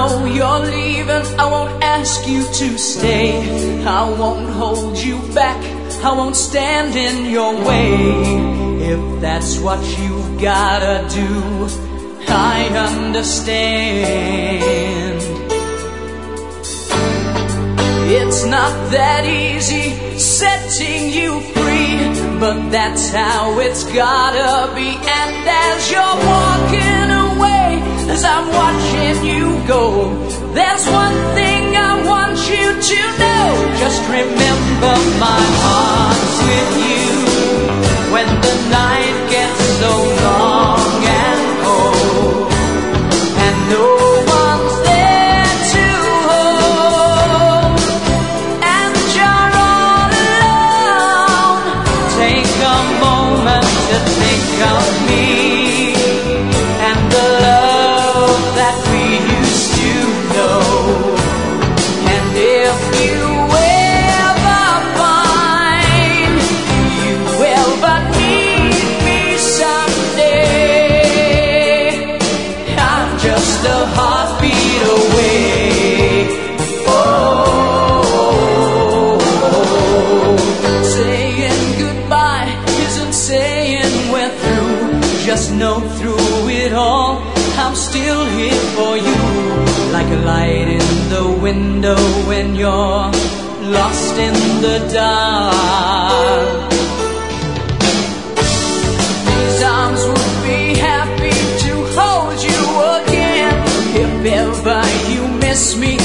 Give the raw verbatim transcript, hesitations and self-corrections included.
know you're leaving, I won't ask you to stay. I won't hold you back, I won't stand in your way. If that's what you've gotta do, I understand. It's not that easy setting you free, but that's how it's gotta be. And as you're walking away, as I'm watching you go, there's one thing I want you to know. Just remember my heart's with you when the night gets so long and cold, and no one's there to hold, and you're all alone. Take a moment to think of me and the love that we used to know. And if you ever find you ever need me someday, I'm just a heartbeat away. Oh, saying goodbye isn't saying we're through. Just know through it all, I'm still here for you, like a light in the window when you're lost in the dark. These arms would be happy to hold you again. If ever you miss me,